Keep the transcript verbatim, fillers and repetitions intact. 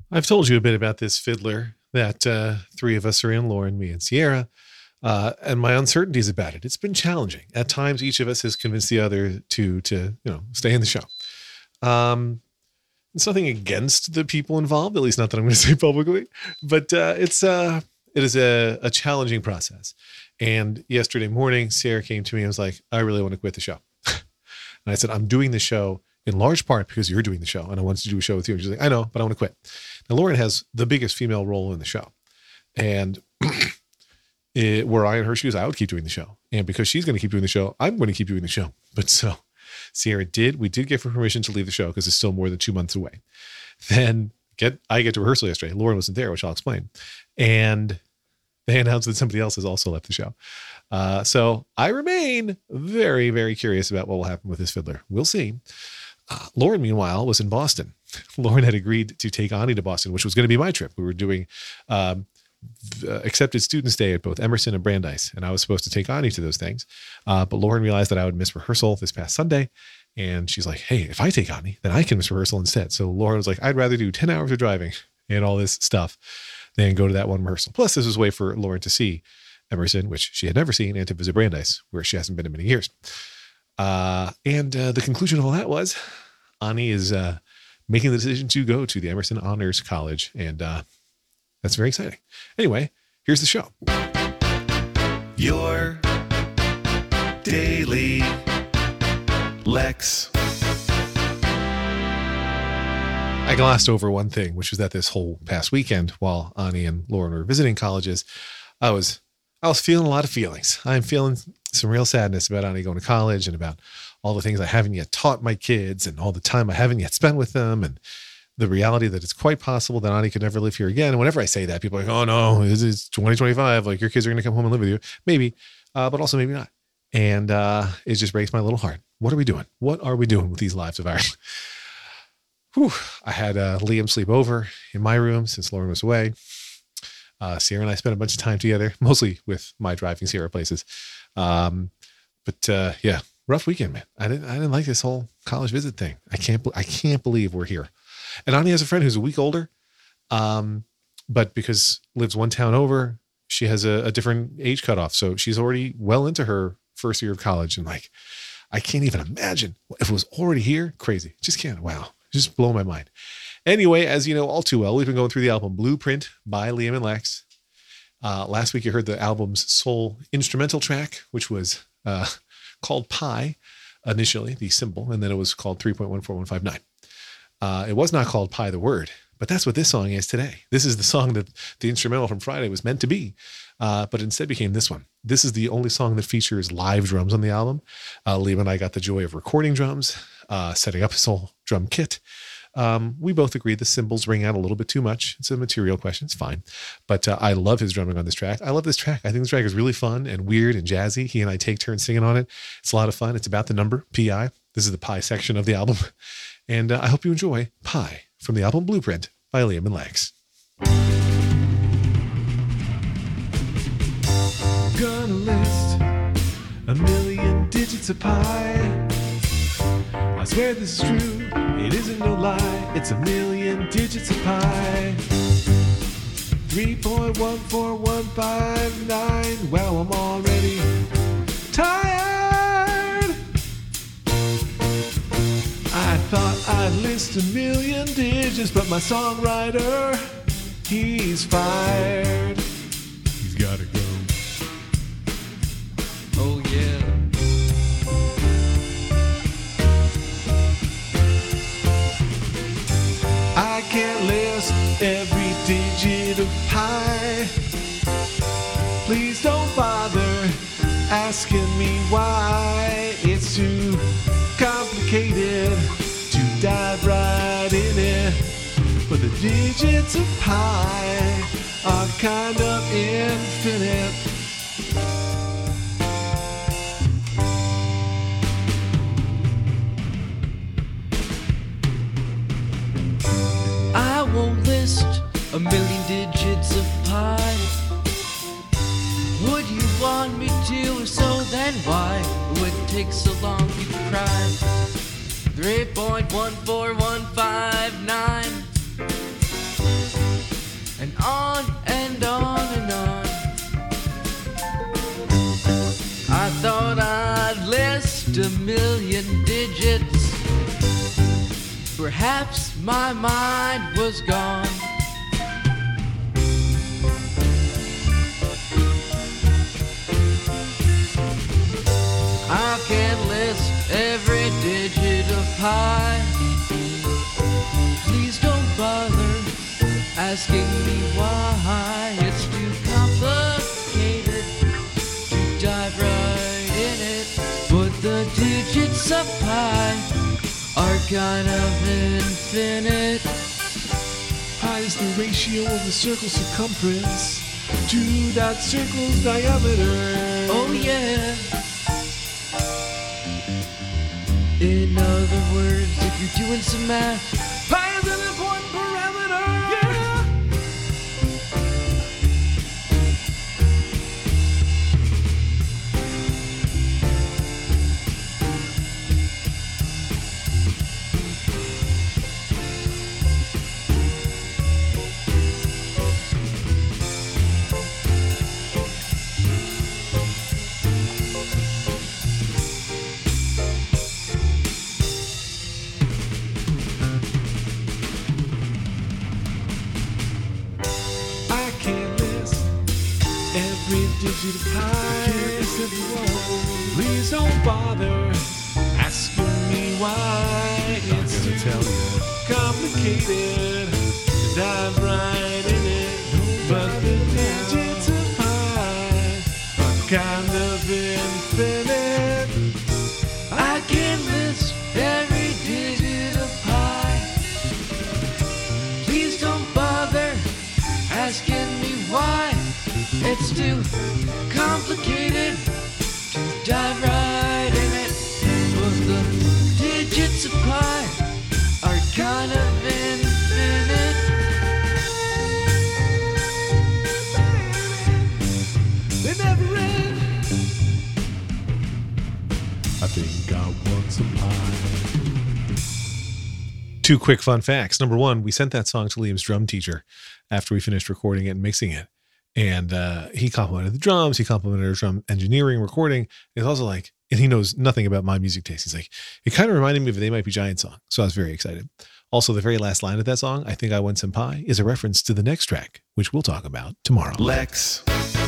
I've told you a bit about this fiddler that uh, three of us are in, Lauren, me, and Sierra, uh, and my uncertainties about it. It's been challenging. At times, each of us has convinced the other to, to you know, stay in the show. Um, it's nothing against the people involved, at least not that I'm going to say publicly, but uh, it's uh, it is a, a challenging process. And yesterday morning, Sierra came to me and was like, I really want to quit the show. And I said, I'm doing the show in large part because you're doing the show and I wanted to do a show with you. And she's like, I know, but I want to quit. Now, Lauren has the biggest female role in the show. And it, were I in her shoes, I would keep doing the show. And because she's going to keep doing the show, I'm going to keep doing the show. But so Sierra did, we did give her permission to leave the show because it's still more than two months away. Then get, I get to rehearsal yesterday. Lauren wasn't there, which I'll explain. And they announced that somebody else has also left the show. Uh, so I remain very, very curious about what will happen with this fiddler. We'll see. Uh, Lauren, meanwhile, was in Boston. Lauren had agreed to take Ani to Boston, which was going to be my trip. We were doing um, the accepted students day at both Emerson and Brandeis, and I was supposed to take Ani to those things. Uh, but Lauren realized that I would miss rehearsal this past Sunday, and she's like, hey, if I take Ani, then I can miss rehearsal instead. So Lauren was like, I'd rather do ten hours of driving and all this stuff than go to that one rehearsal. Plus, this was a way for Lauren to see Emerson, which she had never seen, and to visit Brandeis, where she hasn't been in many years. Uh, and uh, the conclusion of all that was Ani is uh, making the decision to go to the Emerson Honors College. And uh, that's very exciting. Anyway, here's the show. Your Daily Lex. I glossed over one thing, which was that this whole past weekend, while Ani and Lauren were visiting colleges, I was I was feeling a lot of feelings. I'm feeling some real sadness about Ani going to college and about all the things I haven't yet taught my kids and all the time I haven't yet spent with them and the reality that it's quite possible that Ani could never live here again. And whenever I say that, people are like, oh no, it's twenty twenty-five. Like your kids are going to come home and live with you. Maybe, uh, but also maybe not. And uh, it just breaks my little heart. What are we doing? What are we doing with these lives of ours? Whew. I had uh, Liam sleep over in my room since Lauren was away. Uh, Sierra and I spent a bunch of time together, mostly with my driving Sierra places. Um, but uh, yeah, rough weekend, man. I didn't, I didn't like this whole college visit thing. I can't, I can't believe we're here. And Ani has a friend who's a week older, um, but because lives one town over, she has a, a different age cutoff. So she's already well into her first year of college. And like, I can't even imagine if it was already here. Crazy. Just can't. Wow. Just blow my mind. Anyway, as you know all too well, we've been going through the album Blueprint by Liam and Lex. Uh, last week you heard the album's sole instrumental track, which was uh, called Pi initially, the symbol, and then it was called three point one four one five nine. Uh, it was not called Pi the word, but that's what this song is today. This is the song that the instrumental from Friday was meant to be, uh, but instead became this one. This is the only song that features live drums on the album. Uh, Liam and I got the joy of recording drums, uh, setting up his whole drum kit. Um, we both agreed the cymbals ring out a little bit too much. It's a material question. It's fine. But uh, I love his drumming on this track. I love this track. I think this track is really fun and weird and jazzy. He and I take turns singing on it. It's a lot of fun. It's about the number P I. This is the Pi section of the album. And uh, I hope you enjoy Pi from the album Blueprint by Liam and Lex. Gonna list a million digits of pi. I swear this is true, it isn't no lie. It's a million digits of pi. three point one four one five nine. Well, I'm already tired. I thought I'd list a million digits, but my songwriter, he's fired. He's gotta go. Oh yeah. I can't list every digit of pi. Please don't bother asking me why. It's too complicated to dive right in it. But the digits of pi are kind of infinite. I won't list a million digits of pi. Would you want me to? If so, then why would it take so long? You cry. three point one four one five nine. thought I'd list a million digits. Perhaps my mind was gone. I can't list every digit of pi. Please don't bother asking me why. It's too complicated to dive right in it. But the digits of pi are kind of infinite. Pi is the ratio of the circle's circumference to that circle's diameter. Oh yeah. In other words, if you're doing some math, Pi is an important parameter. Yeah. Digit of pi. Please don't bother asking me why. It's too tell you. complicated to dive right in it. But the digits of pi are kind of infinite. I can list every digit of pi. Please don't bother asking me why. It's too complicated to dive right in it. But the digits of pi are kind of infinite. They never end. I think I want some pie. Two quick fun facts. Number one, we sent that song to Liam's drum teacher after we finished recording it and mixing it. And uh, he complimented the drums. He complimented our drum engineering, recording. It's also like, and he knows nothing about my music taste. He's like, it kind of reminded me of a They Might Be Giant song. So I was very excited. Also, the very last line of that song, I Think I Want Some Pie, is a reference to the next track, which we'll talk about tomorrow. Lex.